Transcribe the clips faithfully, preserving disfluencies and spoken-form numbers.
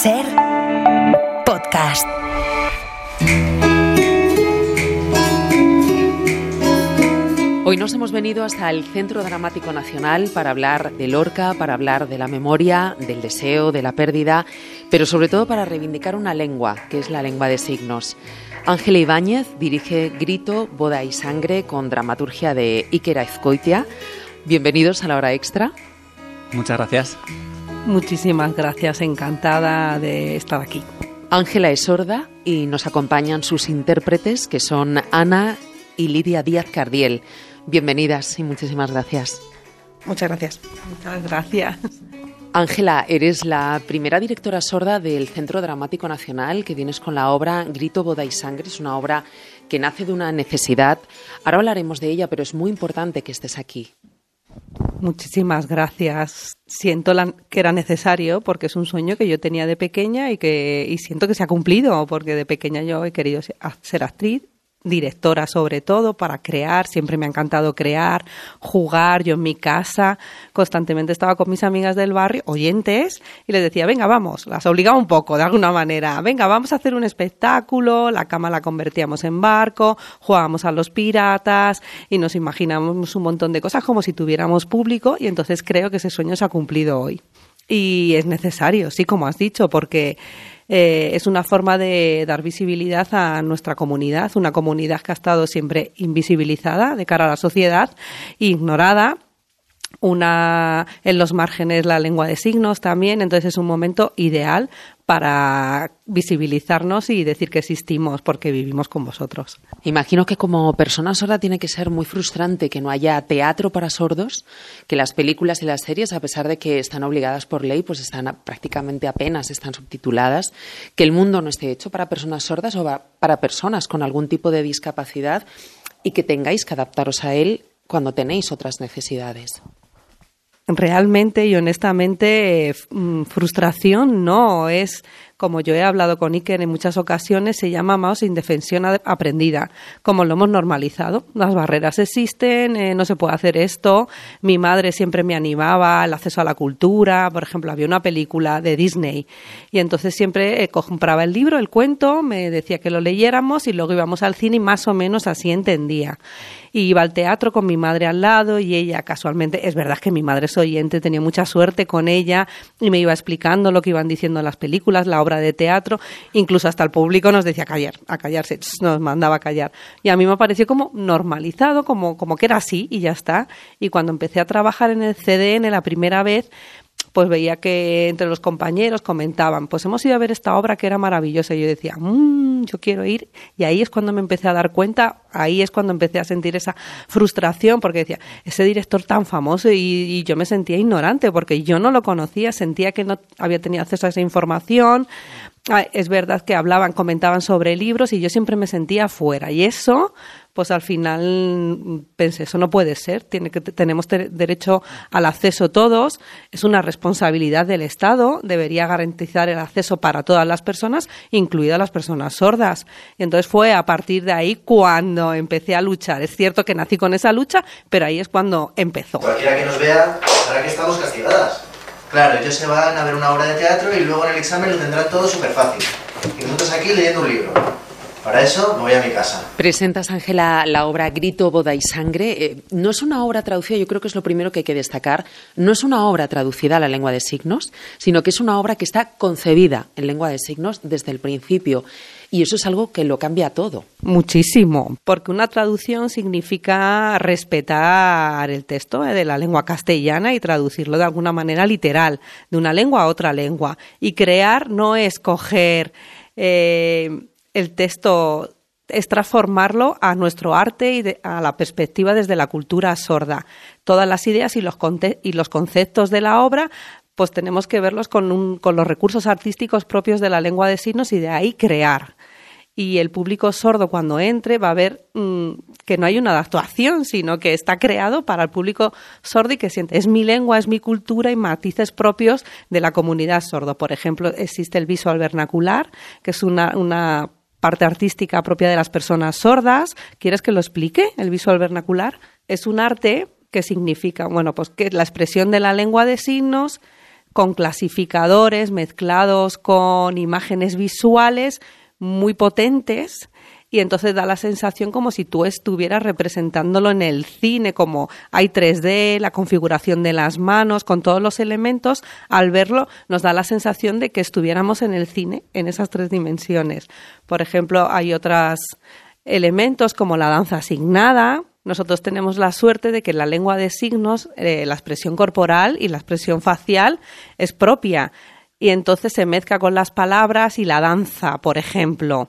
Ser podcast. Hoy nos hemos venido hasta el Centro Dramático Nacional para hablar de Lorca, para hablar de la memoria, del deseo, de la pérdida, pero sobre todo para reivindicar una lengua, que es la lengua de signos. Ángela Ibáñez dirige Grito, Boda y Sangre con dramaturgia de Iker Azkoitia. Bienvenidos a La Hora Extra. Muchas gracias. Muchísimas gracias, encantada de estar aquí. Ángela es sorda y nos acompañan sus intérpretes, que son Ana y Lidia Díaz Cardiel. Bienvenidas y muchísimas gracias. Muchas gracias. Muchas gracias. Ángela, eres la primera directora sorda del Centro Dramático Nacional, que vienes con la obra Grito, Boda y Sangre. Es una obra que nace de una necesidad. Ahora hablaremos de ella, pero es muy importante que estés aquí. Muchísimas gracias. Siento la, que era necesario porque es un sueño que yo tenía de pequeña y que y siento que se ha cumplido, porque de pequeña yo he querido ser actriz, directora sobre todo, para crear. Siempre me ha encantado crear, jugar. Yo en mi casa constantemente estaba con mis amigas del barrio, oyentes, y les decía, venga, vamos, las obligaba un poco de alguna manera, venga, vamos a hacer un espectáculo, la cama la convertíamos en barco, jugábamos a los piratas y nos imaginábamos un montón de cosas como si tuviéramos público, y entonces creo que ese sueño se ha cumplido hoy. Y es necesario, sí, como has dicho, porque Eh, es una forma de dar visibilidad a nuestra comunidad, una comunidad que ha estado siempre invisibilizada de cara a la sociedad, ignorada, una en los márgenes la lengua de signos también. Entonces es un momento ideal para visibilizarnos y decir que existimos porque vivimos con vosotros. Imagino que como persona sorda tiene que ser muy frustrante que no haya teatro para sordos, que las películas y las series, a pesar de que están obligadas por ley, pues están a, prácticamente apenas están subtituladas, que el mundo no esté hecho para personas sordas o para personas con algún tipo de discapacidad y que tengáis que adaptaros a él cuando tenéis otras necesidades. Realmente y honestamente, frustración no es, como yo he hablado con Iker en muchas ocasiones, se llama más indefensión aprendida, como lo hemos normalizado. Las barreras existen, eh, no se puede hacer esto. Mi madre siempre me animaba al acceso a la cultura. Por ejemplo, había una película de Disney y entonces siempre eh, compraba el libro, el cuento, me decía que lo leyéramos y luego íbamos al cine y más o menos así entendía. Y iba al teatro con mi madre al lado y ella casualmente, es verdad que mi madre es oyente, tenía mucha suerte con ella y me iba explicando lo que iban diciendo las películas, la obra de teatro, incluso hasta el público nos decía callar, a callarse, nos mandaba a callar. Y a mí me pareció como normalizado, como, como que era así y ya está. Y cuando empecé a trabajar en el C D N la primera vez, pues veía que entre los compañeros comentaban, pues hemos ido a ver esta obra que era maravillosa, y yo decía, mmm, yo quiero ir, y ahí es cuando me empecé a dar cuenta, ahí es cuando empecé a sentir esa frustración, porque decía, ese director tan famoso, y, y yo me sentía ignorante, porque yo no lo conocía, sentía que no había tenido acceso a esa información. Es verdad que hablaban, comentaban sobre libros y yo siempre me sentía fuera, y eso, pues al final pensé, eso no puede ser, tiene que tenemos te- derecho al acceso todos, es una responsabilidad del Estado, debería garantizar el acceso para todas las personas, incluidas las personas sordas. Y entonces fue a partir de ahí cuando empecé a luchar. Es cierto que nací con esa lucha, pero ahí es cuando empezó. Cualquiera que nos vea sabrá que estamos castigadas. Claro, ellos se van a ver una obra de teatro y luego en el examen lo tendrán todo súper fácil. Y nosotros aquí leyendo un libro. Para eso me voy a mi casa. Presentas, Ángela, la obra Grito, Boda y Sangre. Eh, no es una obra traducida, yo creo que es lo primero que hay que destacar, no es una obra traducida a la lengua de signos, sino que es una obra que está concebida en lengua de signos desde el principio. Y eso es algo que lo cambia todo. Muchísimo, porque una traducción significa respetar el texto de la lengua castellana y traducirlo de alguna manera literal, de una lengua a otra lengua. Y crear no es coger eh, el texto, es transformarlo a nuestro arte y de, a la perspectiva desde la cultura sorda. Todas las ideas y los, conte- y los conceptos de la obra, pues tenemos que verlos con, un, con los recursos artísticos propios de la lengua de signos y de ahí crear. Y el público sordo cuando entre va a ver mmm, que no hay una adaptación, sino que está creado para el público sordo y que siente, es mi lengua, es mi cultura y matices propios de la comunidad sordo. Por ejemplo, existe el visual vernacular, que es una, una parte artística propia de las personas sordas. ¿Quieres que lo explique, el visual vernacular? Es un arte que significa, bueno, pues que la expresión de la lengua de signos con clasificadores mezclados con imágenes visuales muy potentes. Y entonces da la sensación como si tú estuvieras representándolo en el cine, como hay tres D, la configuración de las manos, con todos los elementos. Al verlo nos da la sensación de que estuviéramos en el cine, en esas tres dimensiones. Por ejemplo, hay otros elementos como la danza asignada. Nosotros tenemos la suerte de que en la lengua de signos eh, la expresión corporal y la expresión facial es propia. Y entonces se mezcla con las palabras y la danza, por ejemplo.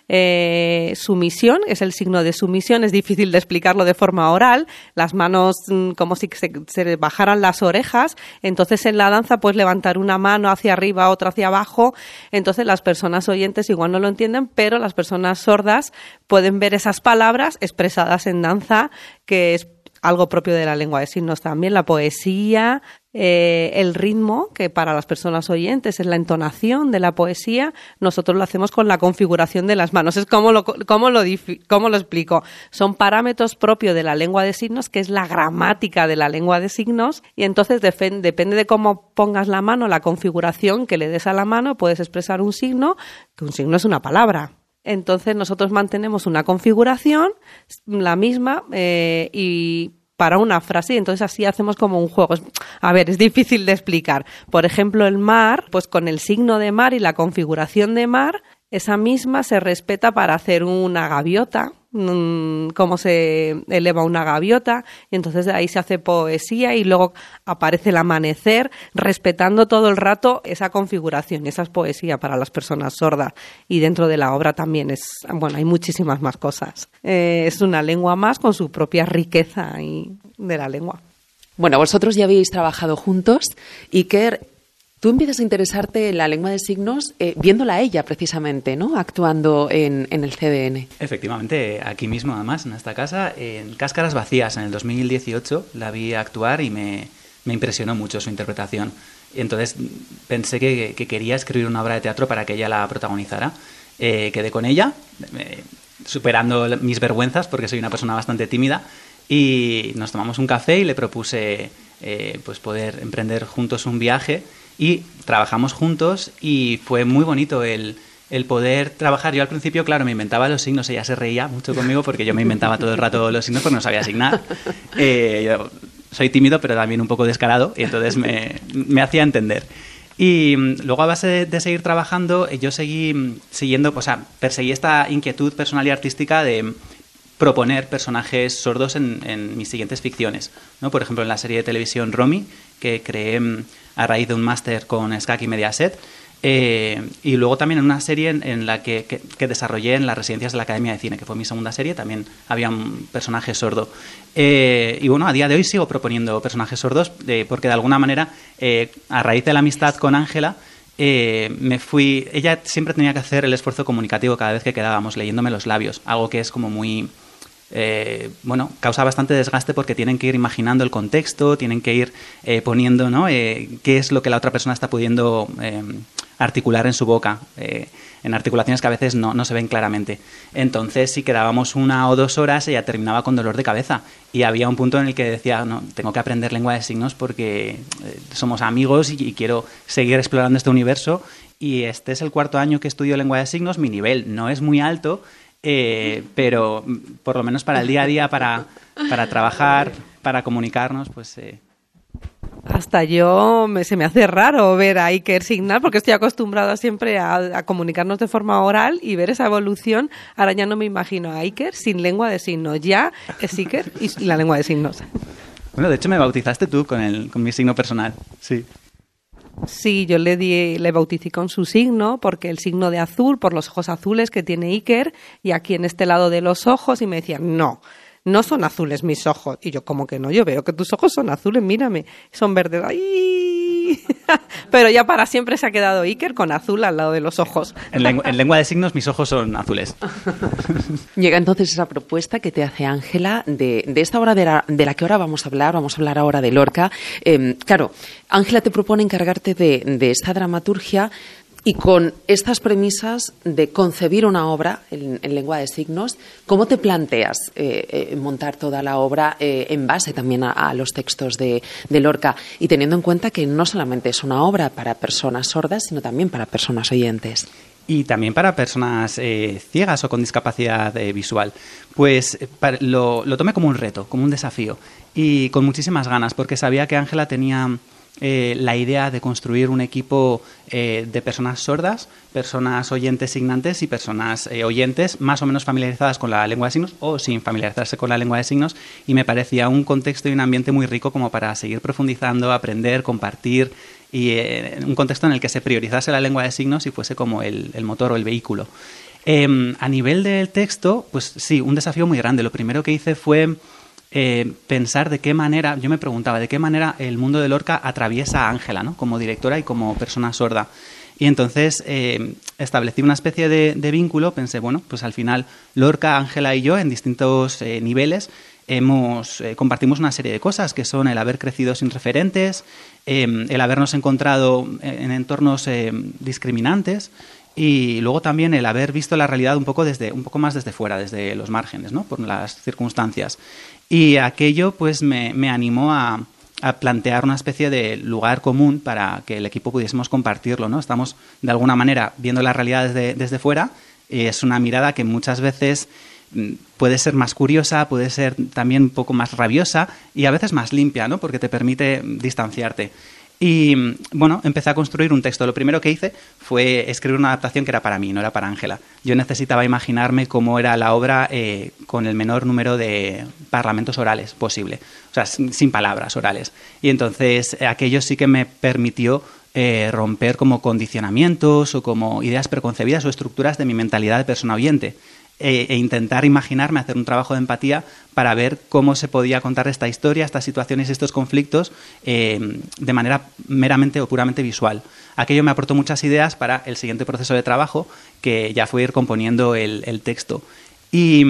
Eh, sumisión, es el signo de sumisión, es difícil de explicarlo de forma oral, las manos mmm, como si se, se bajaran las orejas, entonces en la danza puedes levantar una mano hacia arriba, otra hacia abajo, entonces las personas oyentes igual no lo entienden, pero las personas sordas pueden ver esas palabras expresadas en danza, que es algo propio de la lengua de signos también, la poesía, eh, el ritmo, que para las personas oyentes es la entonación de la poesía, nosotros lo hacemos con la configuración de las manos. Es como lo, como lo, como lo explico. Son parámetros propios de la lengua de signos, que es la gramática de la lengua de signos, y entonces defen, depende de cómo pongas la mano, la configuración que le des a la mano, puedes expresar un signo, que un signo es una palabra. Entonces nosotros mantenemos una configuración, la misma, eh, y para una frase, y entonces así hacemos como un juego. A ver, es difícil de explicar. Por ejemplo, el mar, pues con el signo de mar y la configuración de mar, esa misma se respeta para hacer una gaviota, mmm, cómo se eleva una gaviota, y entonces de ahí se hace poesía y luego aparece el amanecer, respetando todo el rato esa configuración. Esa es poesía para las personas sordas, y dentro de la obra también es, bueno, hay muchísimas más cosas. Eh, es una lengua más con su propia riqueza y de la lengua. Bueno, vosotros ya habéis trabajado juntos. Iker, tú empiezas a interesarte en la lengua de signos eh, viéndola a ella, precisamente, ¿no? Actuando en, en el C D N. Efectivamente, aquí mismo, además, en esta casa, en Cáscaras Vacías, en el dos mil dieciocho, la vi actuar y me, me impresionó mucho su interpretación. Y entonces pensé que, que quería escribir una obra de teatro para que ella la protagonizara. Eh, quedé con ella, eh, superando mis vergüenzas, porque soy una persona bastante tímida, y nos tomamos un café y le propuse eh, pues poder emprender juntos un viaje. Y trabajamos juntos y fue muy bonito el, el poder trabajar. Yo al principio, claro, me inventaba los signos, ella se reía mucho conmigo porque yo me inventaba todo el rato los signos porque no sabía asignar. Eh, yo soy tímido pero también un poco descarado y entonces me, me hacía entender. Y luego a base de, de seguir trabajando, yo seguí siguiendo, o sea, perseguí esta inquietud personal y artística de proponer personajes sordos en, en mis siguientes ficciones, ¿no? Por ejemplo, en la serie de televisión Romy, que creé a raíz de un máster con S C A C y Mediaset, eh, y luego también en una serie en, en la que, que, que desarrollé en las residencias de la Academia de Cine, que fue mi segunda serie, también había un personaje sordo. Eh, y bueno, a día de hoy sigo proponiendo personajes sordos, eh, porque de alguna manera, eh, a raíz de la amistad con Ángela, eh, me fui... Ella siempre tenía que hacer el esfuerzo comunicativo cada vez que quedábamos, leyéndome los labios, algo que es como muy... Eh, bueno, causa bastante desgaste porque tienen que ir imaginando el contexto, tienen que ir eh, poniendo, ¿no? eh, qué es lo que la otra persona está pudiendo eh, articular en su boca, eh, en articulaciones que a veces no, no se ven claramente. Entonces, si quedábamos una o dos horas, ella terminaba con dolor de cabeza y había un punto en el que decía, no, tengo que aprender lengua de signos porque eh, somos amigos y, y quiero seguir explorando este universo, y este es el cuarto año que estudio lengua de signos. Mi nivel no es muy alto, Eh, pero por lo menos para el día a día, para, para trabajar, para comunicarnos, pues... Eh. Hasta yo me, se me hace raro ver a Iker signar, porque estoy acostumbrada siempre a, a comunicarnos de forma oral y ver esa evolución. Ahora ya no me imagino a Iker sin lengua de signos. Ya es Iker y la lengua de signos. Bueno, de hecho me bautizaste tú con, el, con mi signo personal, sí. Sí, yo le di, le bauticé con su signo, porque el signo de azul, por los ojos azules que tiene Iker, y aquí en este lado de los ojos, y me decían, no, no son azules mis ojos. Y yo, como que no, yo veo que tus ojos son azules, mírame, son verdes. ¡Ay! Pero ya para siempre se ha quedado Iker con azul al lado de los ojos. En lengua, en lengua de signos mis ojos son azules. Llega entonces esa propuesta que te hace Ángela de, de esta obra de la, de la que ahora vamos a hablar, vamos a hablar ahora de Lorca. Eh, claro, Ángela te propone encargarte de, de esta dramaturgia Y con estas premisas de concebir una obra en, en lengua de signos, ¿cómo te planteas eh, eh, montar toda la obra eh, en base también a, a los textos de, de Lorca? Y teniendo en cuenta que no solamente es una obra para personas sordas, sino también para personas oyentes. Y también para personas eh, ciegas o con discapacidad eh, visual. Pues para, lo, lo tomé como un reto, como un desafío. Y con muchísimas ganas, porque sabía que Ángela tenía... Eh, la idea de construir un equipo eh, de personas sordas, personas oyentes signantes y personas eh, oyentes más o menos familiarizadas con la lengua de signos o sin familiarizarse con la lengua de signos, y me parecía un contexto y un ambiente muy rico como para seguir profundizando, aprender, compartir, y eh, un contexto en el que se priorizase la lengua de signos y fuese como el, el motor o el vehículo. Eh, a nivel del texto, pues sí, un desafío muy grande. Lo primero que hice fue Eh, pensar de qué manera, yo me preguntaba de qué manera el mundo de Lorca atraviesa a Ángela, ¿no? Como directora y como persona sorda. Y entonces eh, establecí una especie de, de vínculo, pensé, bueno, pues al final Lorca, Ángela y yo en distintos eh, niveles hemos eh, compartimos una serie de cosas que son el haber crecido sin referentes, eh, el habernos encontrado en entornos eh, discriminantes, y luego también el haber visto la realidad un poco desde un poco más desde fuera, desde los márgenes, ¿no? Por las circunstancias. Y aquello pues me, me animó a, a plantear una especie de lugar común para que el equipo pudiésemos compartirlo, ¿no? Estamos de alguna manera viendo la realidad desde, desde fuera, y es una mirada que muchas veces puede ser más curiosa, puede ser también un poco más rabiosa y a veces más limpia, ¿no? Porque te permite distanciarte. Y bueno, empecé a construir un texto. Lo primero que hice fue escribir una adaptación que era para mí, no era para Ángela. Yo necesitaba imaginarme cómo era la obra eh, con el menor número de parlamentos orales posible, o sea, sin, sin palabras orales. Y entonces eh, aquello sí que me permitió eh, romper como condicionamientos o como ideas preconcebidas o estructuras de mi mentalidad de persona oyente. E, e intentar imaginarme, hacer un trabajo de empatía para ver cómo se podía contar esta historia, estas situaciones y estos conflictos eh, de manera meramente o puramente visual. Aquello me aportó muchas ideas para el siguiente proceso de trabajo, que ya fue ir componiendo el, el texto. Y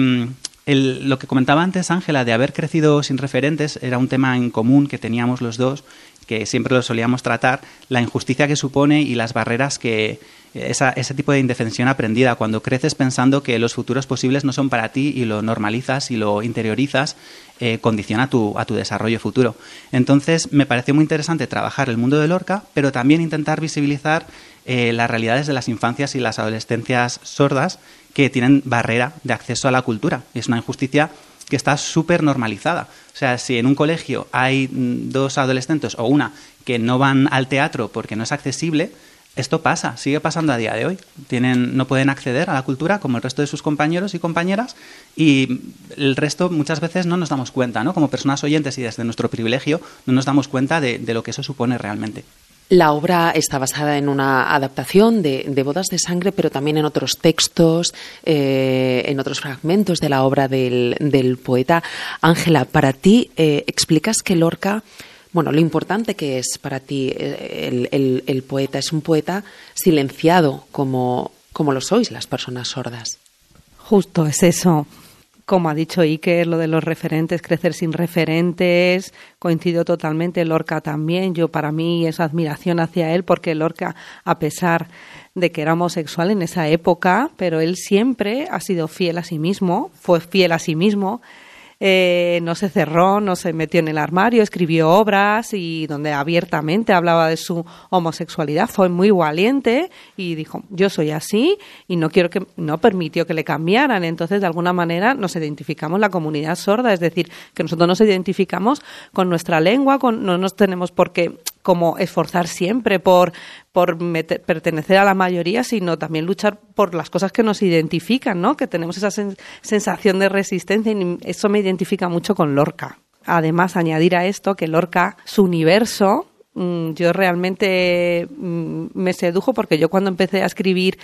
el, lo que comentaba antes Ángela, de haber crecido sin referentes, era un tema en común que teníamos los dos, que siempre lo solíamos tratar, la injusticia que supone y las barreras que esa, ese tipo de indefensión aprendida, cuando creces pensando que los futuros posibles no son para ti y lo normalizas y lo interiorizas, eh, condiciona tu, a tu desarrollo futuro. Entonces me pareció muy interesante trabajar el mundo de Lorca, pero también intentar visibilizar eh, las realidades de las infancias y las adolescencias sordas que tienen barrera de acceso a la cultura. Es una injusticia que está súper normalizada. O sea, si en un colegio hay dos adolescentes o una que no van al teatro porque no es accesible, esto pasa, sigue pasando a día de hoy. Tienen, no pueden acceder a la cultura como el resto de sus compañeros y compañeras, y el resto muchas veces no nos damos cuenta, ¿no? Como personas oyentes y desde nuestro privilegio no nos damos cuenta de, de lo que eso supone realmente. La obra está basada en una adaptación de, de Bodas de Sangre, pero también en otros textos, eh, en otros fragmentos de la obra del, del poeta. Ángela, para ti, eh, explicas que Lorca, bueno, lo importante que es para ti el, el, el poeta, es un poeta silenciado, como, como lo sois las personas sordas. Justo, es eso. Como ha dicho Iker, lo de los referentes, crecer sin referentes, coincido totalmente, Lorca también. Yo, para mí, es admiración hacia él, porque Lorca, a pesar de que era homosexual en esa época, pero él siempre ha sido fiel a sí mismo, fue fiel a sí mismo, eh, no se cerró, no se metió en el armario, escribió obras y donde abiertamente hablaba de su homosexualidad, fue muy valiente y dijo, yo soy así y no quiero que, no permitió que le cambiaran. Entonces, de alguna manera nos identificamos la comunidad sorda, es decir, que nosotros nos identificamos con nuestra lengua, con, no nos tenemos por qué como esforzar siempre por, por meter, pertenecer a la mayoría, sino también luchar por las cosas que nos identifican, ¿no? Que tenemos esa sen- sensación de resistencia, y eso me identifica mucho con Lorca. Además, añadir a esto que Lorca, su universo, mmm, yo realmente mmm, me sedujo, porque yo cuando empecé a escribir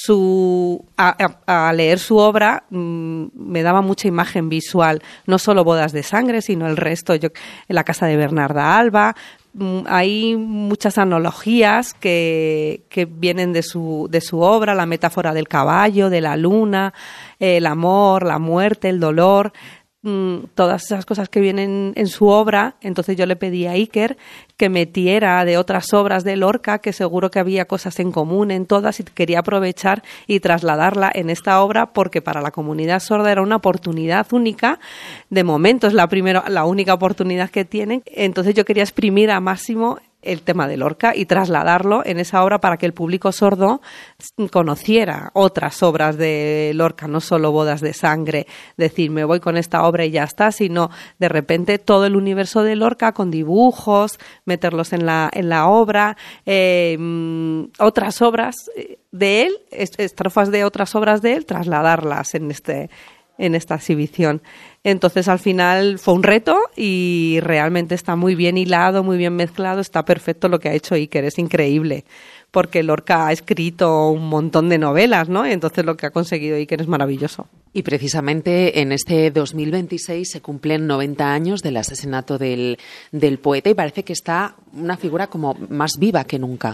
su, a, a, a leer su obra, mmm, me daba mucha imagen visual, no solo Bodas de Sangre, sino el resto, yo, en la casa de Bernarda Alba. Hay muchas analogías que, que vienen de su, de su obra, la metáfora del caballo, de la luna, el amor, la muerte, el dolor. todas esas cosas que vienen en su obra. Entonces yo le pedí a Iker que metiera de otras obras de Lorca, que seguro que había cosas en común en todas, y quería aprovechar y trasladarla en esta obra, porque para la comunidad sorda era una oportunidad única. De momento es la primera, la única oportunidad que tienen. Entonces yo quería exprimir a máximo el tema de Lorca y trasladarlo en esa obra para que el público sordo conociera otras obras de Lorca, no solo Bodas de Sangre, decir me voy con esta obra y ya está, sino de repente todo el universo de Lorca con dibujos, meterlos en la, en la obra, eh, otras obras de él, estrofas de otras obras de él, trasladarlas en este en esta exhibición. Entonces, al final fue un reto y realmente está muy bien hilado, muy bien mezclado, está perfecto lo que ha hecho Iker, es increíble, porque Lorca ha escrito un montón de novelas, ¿no? Y entonces lo que ha conseguido Iker es maravilloso. Y precisamente en este dos mil veintiséis se cumplen noventa años del asesinato del, del poeta y parece que está una figura como más viva que nunca.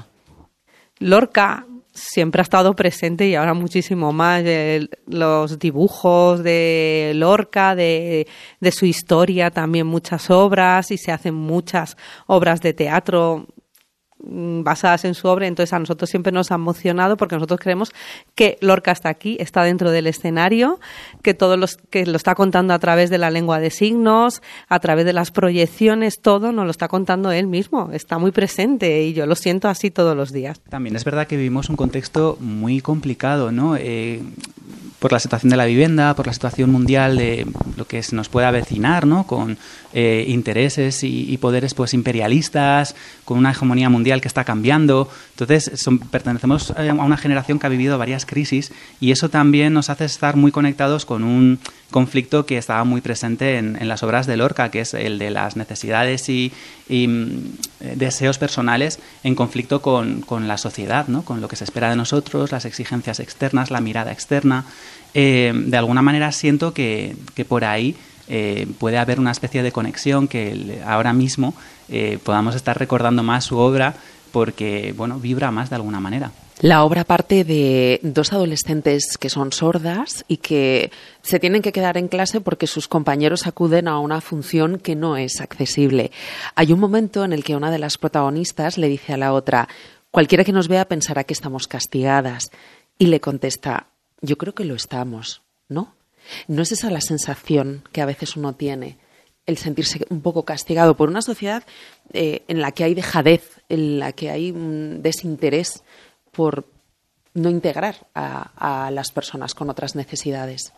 Lorca siempre ha estado presente y ahora muchísimo más. Eh, los dibujos de Lorca, de, de su historia, también muchas obras, y se hacen muchas obras de teatro basadas en su obra. Entonces a nosotros siempre nos ha emocionado, porque nosotros creemos que Lorca está aquí, está dentro del escenario, que todo los, que lo está contando a través de la lengua de signos, a través de las proyecciones, todo nos lo está contando él mismo, está muy presente y yo lo siento así todos los días. También es verdad que vivimos un contexto muy complicado, ¿no? Eh, por la situación de la vivienda, por la situación mundial de lo que se nos puede avecinar, ¿no? Con eh, intereses y, y poderes pues imperialistas, con una hegemonía mundial que está cambiando. Entonces, son, pertenecemos a una generación que ha vivido varias crisis y eso también nos hace estar muy conectados con un conflicto que estaba muy presente en, en las obras de Lorca, que es el de las necesidades y, y mm, deseos personales en conflicto con, con la sociedad, ¿no? Con lo que se espera de nosotros, las exigencias externas, la mirada externa. Eh, de alguna manera siento que, que por ahí eh, puede haber una especie de conexión, que ahora mismo eh, podamos estar recordando más su obra porque, bueno, vibra más de alguna manera. La obra parte de dos adolescentes que son sordas y que se tienen que quedar en clase porque sus compañeros acuden a una función que no es accesible. Hay un momento en el que una de las protagonistas le dice a la otra: cualquiera que nos vea pensará que estamos castigadas. Y le contesta: yo creo que lo estamos, ¿no? ¿No es esa la sensación que a veces uno tiene? El sentirse un poco castigado por una sociedad eh, en la que hay dejadez, en la que hay un desinterés por no integrar a, a las personas con otras necesidades.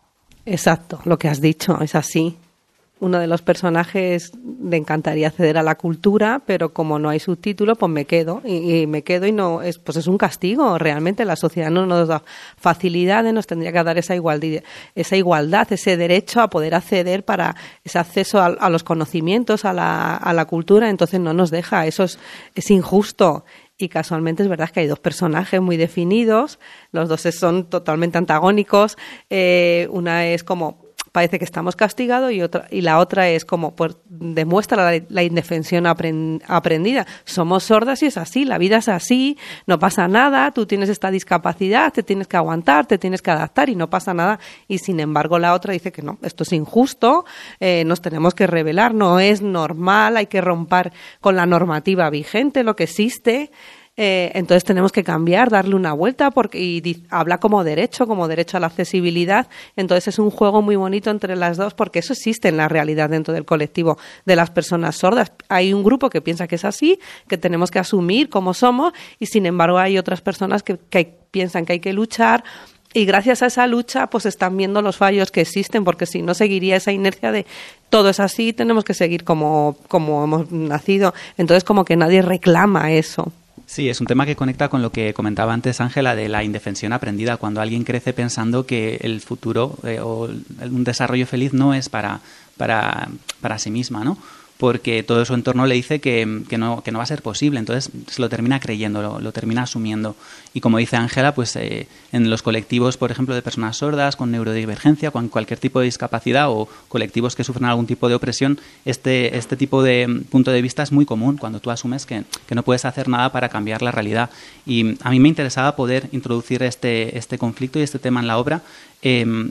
Exacto, lo que has dicho, es así. Uno de los personajes le encantaría acceder a la cultura, pero como no hay subtítulo, pues me quedo y, y me quedo y no es, pues es un castigo. Realmente la sociedad no nos da facilidades, nos tendría que dar esa igualdad, esa igualdad, ese derecho a poder acceder para ese acceso a, a los conocimientos, a la, a la cultura. Entonces no nos deja, eso es, es injusto. Y casualmente es verdad que hay dos personajes muy definidos, los dos son totalmente antagónicos. Eh, una es como, parece que estamos castigados, y otra y la otra es como, pues demuestra la, la indefensión aprend, aprendida. Somos sordas y es así, la vida es así, no pasa nada, tú tienes esta discapacidad, te tienes que aguantar, te tienes que adaptar y no pasa nada. Y sin embargo la otra dice que no, esto es injusto, eh, nos tenemos que rebelar, no es normal, hay que romper con la normativa vigente, lo que existe. Eh, entonces tenemos que cambiar, darle una vuelta, porque y di, habla como derecho, como derecho a la accesibilidad. Entonces es un juego muy bonito entre las dos, porque eso existe en la realidad dentro del colectivo de las personas sordas. Hay un grupo que piensa que es así, que tenemos que asumir como somos, y sin embargo hay otras personas que, que piensan que hay que luchar. Y gracias a esa lucha pues están viendo los fallos que existen, porque si no seguiría esa inercia de todo es así, tenemos que seguir como, como hemos nacido. Entonces como que nadie reclama eso. Sí, es un tema que conecta con lo que comentaba antes Ángela de la indefensión aprendida, cuando alguien crece pensando que el futuro eh, o un desarrollo feliz no es para, para, para sí misma, ¿no? Porque todo su entorno le dice que, que, no, que no va a ser posible, entonces se lo termina creyendo, lo, lo termina asumiendo. Y como dice Ángela, pues eh, en los colectivos, por ejemplo, de personas sordas, con neurodivergencia, con cualquier tipo de discapacidad o colectivos que sufren algún tipo de opresión, este, este tipo de punto de vista es muy común cuando tú asumes que, que no puedes hacer nada para cambiar la realidad. Y a mí me interesaba poder introducir este, este conflicto y este tema en la obra, eh,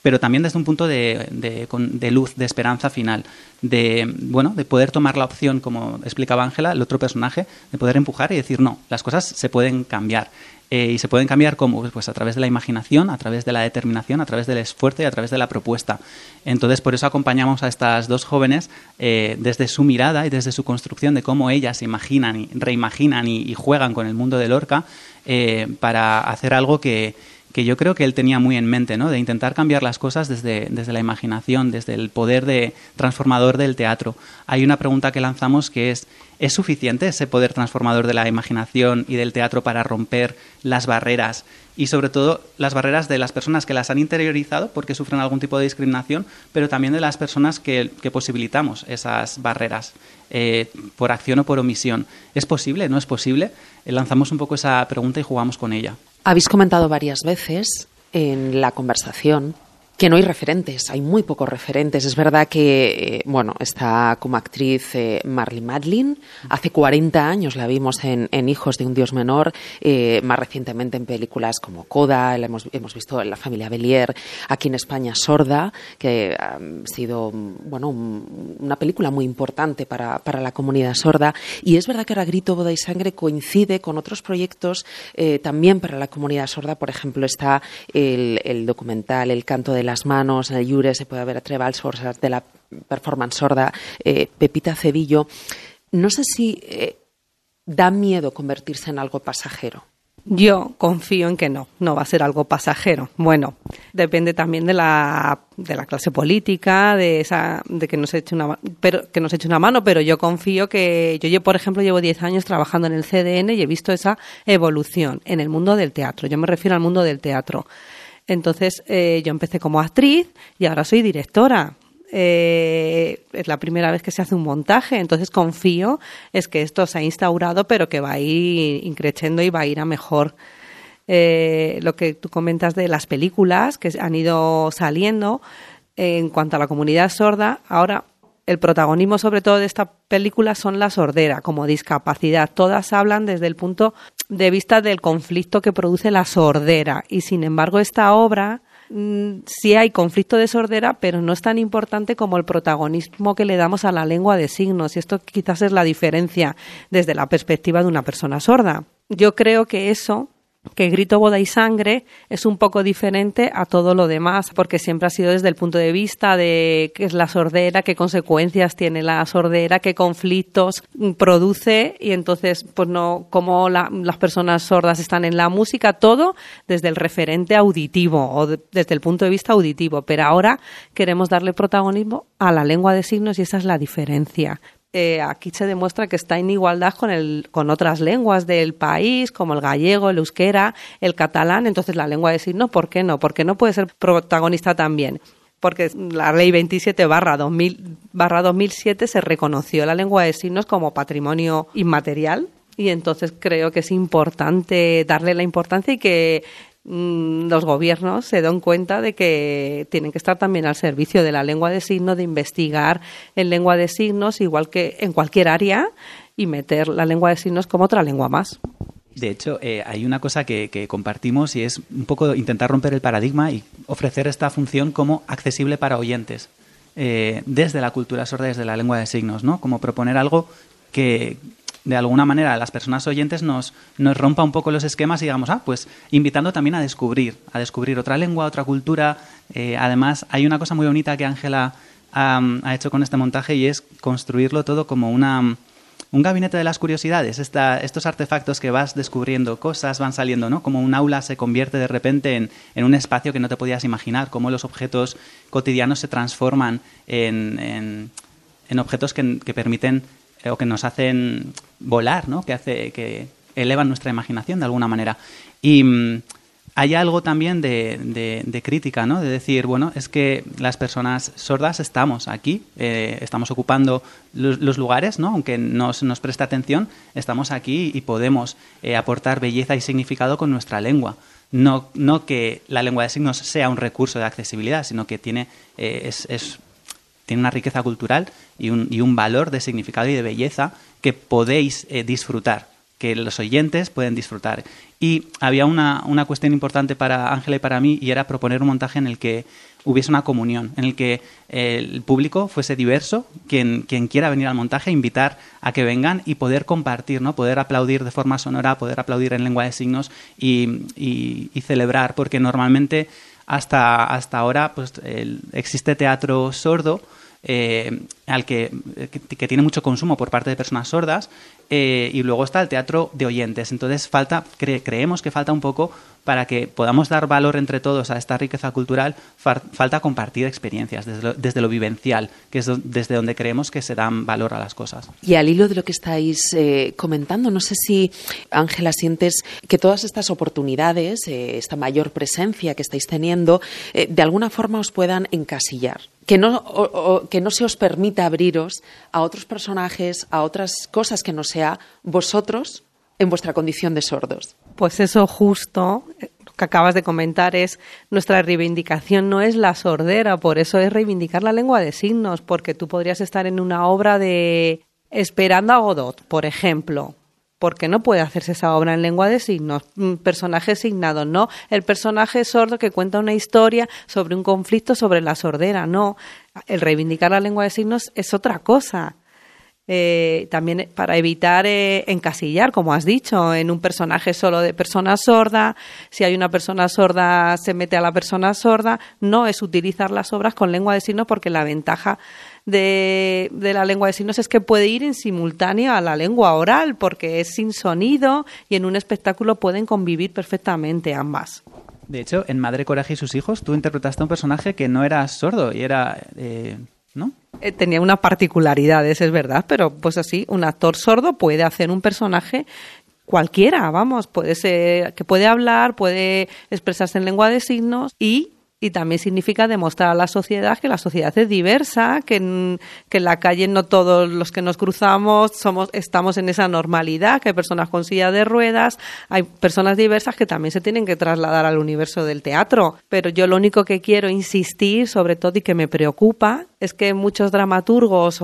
pero también desde un punto de, de, de luz, de esperanza final, de, bueno, de poder tomar la opción, como explicaba Ángela, el otro personaje, de poder empujar y decir, no, las cosas se pueden cambiar. Eh, y se pueden cambiar ¿cómo? Pues a través de la imaginación, a través de la determinación, a través del esfuerzo y a través de la propuesta. Entonces, por eso acompañamos a estas dos jóvenes eh, desde su mirada y desde su construcción de cómo ellas imaginan, y reimaginan y, y juegan con el mundo de Lorca eh, para hacer algo que, que yo creo que él tenía muy en mente, ¿no? De intentar cambiar las cosas desde, desde la imaginación, desde el poder de, transformador del teatro. Hay una pregunta que lanzamos que es, ¿es suficiente ese poder transformador de la imaginación y del teatro para romper las barreras y sobre todo las barreras de las personas que las han interiorizado porque sufren algún tipo de discriminación, pero también de las personas que, que posibilitamos esas barreras eh, por acción o por omisión? ¿Es posible? ¿No es posible? Eh, lanzamos un poco esa pregunta y jugamos con ella. Habéis comentado varias veces en la conversación que no hay referentes, hay muy pocos referentes. Es verdad que, eh, bueno, está como actriz eh, Marlee Matlin, hace cuarenta años la vimos en, en Hijos de un Dios Menor, eh, más recientemente en películas como Coda, la hemos, hemos visto en La familia Bélier, aquí en España Sorda, que ha sido, bueno, un, una película muy importante para, para la comunidad sorda. Y es verdad que ahora Grito, Boda y Sangre coincide con otros proyectos eh, también para la comunidad sorda. Por ejemplo, está el, el documental El canto de las manos, en el Llure se puede ver a Treball Sorsas de la performance sorda, eh, Pepita Cedillo. No sé si eh, da miedo convertirse en algo pasajero. Yo confío en que no, no va a ser algo pasajero. Bueno, depende también de la de la clase política, de esa de que nos eche una pero que nos eche una mano, pero yo confío que yo, yo por ejemplo llevo diez años trabajando en el C D N y he visto esa evolución en el mundo del teatro. Yo me refiero al mundo del teatro. Entonces, eh, yo empecé como actriz y ahora soy directora. Eh, es la primera vez que se hace un montaje, entonces confío es que esto se ha instaurado, pero que va a ir increciendo y va a ir a mejor. Eh, lo que tú comentas de las películas que han ido saliendo, eh, en cuanto a la comunidad sorda, ahora el protagonismo sobre todo de esta película son la sordera como discapacidad. Todas hablan desde el punto de vista del conflicto que produce la sordera y sin embargo esta obra mmm, sí hay conflicto de sordera, pero no es tan importante como el protagonismo que le damos a la lengua de signos, y esto quizás es la diferencia desde la perspectiva de una persona sorda. Yo creo que eso, que Grito, Boda y Sangre es un poco diferente a todo lo demás, porque siempre ha sido desde el punto de vista de qué es la sordera, qué consecuencias tiene la sordera, qué conflictos produce, y entonces, pues no, cómo la, las personas sordas están en la música, todo desde el referente auditivo o de, desde el punto de vista auditivo, pero ahora queremos darle protagonismo a la lengua de signos y esa es la diferencia. Eh, aquí se demuestra que está en igualdad con, el, con otras lenguas del país, como el gallego, el euskera, el catalán. Entonces, la lengua de signos, ¿por qué no? ¿Por qué no puede ser protagonista también? Porque la ley veintisiete barra dos mil siete se reconoció la lengua de signos como patrimonio inmaterial y entonces creo que es importante darle la importancia y que los gobiernos se dan cuenta de que tienen que estar también al servicio de la lengua de signos, de investigar en lengua de signos, igual que en cualquier área, y meter la lengua de signos como otra lengua más. De hecho, eh, hay una cosa que, que compartimos y es un poco intentar romper el paradigma y ofrecer esta función como accesible para oyentes, eh, desde la cultura sorda, desde la lengua de signos, ¿no? Como proponer algo que de alguna manera a las personas oyentes nos, nos rompa un poco los esquemas y digamos, ah, pues invitando también a descubrir, a descubrir otra lengua, otra cultura. Eh, además, hay una cosa muy bonita que Ángela um, ha hecho con este montaje y es construirlo todo como una, un gabinete de las curiosidades. Esta, estos artefactos que vas descubriendo, cosas van saliendo, ¿no? Como un aula se convierte de repente en, en un espacio que no te podías imaginar, cómo los objetos cotidianos se transforman en, en, en objetos que, que permiten o que nos hacen volar, ¿no? Que hace que elevan nuestra imaginación de alguna manera. Y mmm, hay algo también de, de, de crítica, ¿no? De decir, bueno, es que las personas sordas estamos aquí, eh, estamos ocupando los, los lugares, ¿no? Aunque no se nos preste atención, estamos aquí y podemos eh, aportar belleza y significado con nuestra lengua. No, no que la lengua de signos sea un recurso de accesibilidad, sino que tiene eh, es, es tiene una riqueza cultural y un, y un valor de significado y de belleza que podéis eh, disfrutar, que los oyentes pueden disfrutar. Y había una, una cuestión importante para Ángela y para mí, y era proponer un montaje en el que hubiese una comunión, en el que el público fuese diverso, quien, quien quiera venir al montaje, invitar a que vengan y poder compartir, ¿no? Poder aplaudir de forma sonora, poder aplaudir en lengua de signos y, y, y celebrar, porque normalmente hasta, hasta ahora pues, el, existe teatro sordo, Eh, al que, que, que tiene mucho consumo por parte de personas sordas, eh, y luego está el teatro de oyentes. Entonces falta cre, creemos que falta un poco para que podamos dar valor entre todos a esta riqueza cultural. Far, falta compartir experiencias desde lo, desde lo vivencial, que es do, desde donde creemos que se dan valor a las cosas. Y al hilo de lo que estáis eh, comentando, no sé si, Ángela, sientes que todas estas oportunidades, eh, esta mayor presencia que estáis teniendo, eh, de alguna forma os puedan encasillar. Que no, o, o, que no se os permita abriros a otros personajes, a otras cosas que no sea vosotros en vuestra condición de sordos. Pues eso justo, lo que acabas de comentar, es nuestra reivindicación no es la sordera, por eso es reivindicar la lengua de signos, porque tú podrías estar en una obra de Esperando a Godot, por ejemplo. ¿Por qué no puede hacerse esa obra en lengua de signos? Personajes signados, no. El personaje sordo que cuenta una historia sobre un conflicto sobre la sordera, no. El reivindicar la lengua de signos es otra cosa. Eh, también para evitar eh, encasillar, como has dicho, en un personaje solo de persona sorda. Si hay una persona sorda, se mete a la persona sorda. No es utilizar las obras con lengua de signos, porque la ventaja de, de la lengua de signos es que puede ir en simultáneo a la lengua oral, porque es sin sonido y en un espectáculo pueden convivir perfectamente ambas. De hecho, en Madre Coraje y sus hijos tú interpretaste a un personaje que no era sordo y era... Eh, ¿no? Eh, tenía unas particularidades, es verdad, pero pues así, un actor sordo puede hacer un personaje cualquiera, vamos, puede ser que puede hablar, puede expresarse en lengua de signos y... Y también significa demostrar a la sociedad que la sociedad es diversa, que en, que en la calle no todos los que nos cruzamos somos estamos en esa normalidad, que hay personas con silla de ruedas, hay personas diversas que también se tienen que trasladar al universo del teatro. Pero yo lo único que quiero insistir, sobre todo, y que me preocupa, es que muchos dramaturgos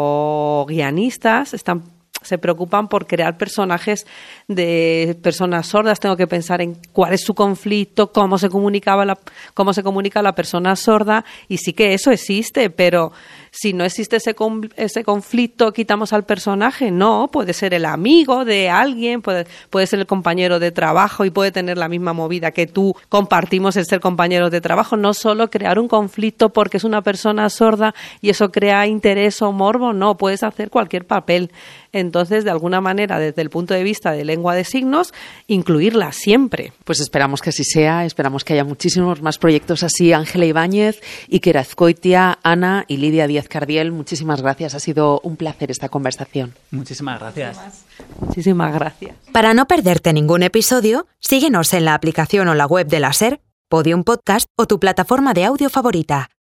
o guionistas están se preocupan por crear personajes de personas sordas. Tengo que pensar en cuál es su conflicto, cómo se comunicaba la, cómo se comunica la persona sorda, y sí que eso existe, pero si no existe ese, ese conflicto, quitamos al personaje. No, puede ser el amigo de alguien, puede, puede ser el compañero de trabajo y puede tener la misma movida que tú, compartimos el ser compañeros de trabajo, no solo crear un conflicto porque es una persona sorda y eso crea interés o morbo, no, puedes hacer cualquier papel. Entonces, de alguna manera, desde el punto de vista de lengua de signos, incluirla siempre. Pues esperamos que así sea, esperamos que haya muchísimos más proyectos así. Ángela Ibáñez, Iker Azcoitia, Ana y Lidia Díaz Cardiel, muchísimas gracias. Ha sido un placer esta conversación. Muchísimas gracias. Muchísimas gracias. Para no perderte ningún episodio, síguenos en la aplicación o la web de la SER, Podium Podcast o tu plataforma de audio favorita.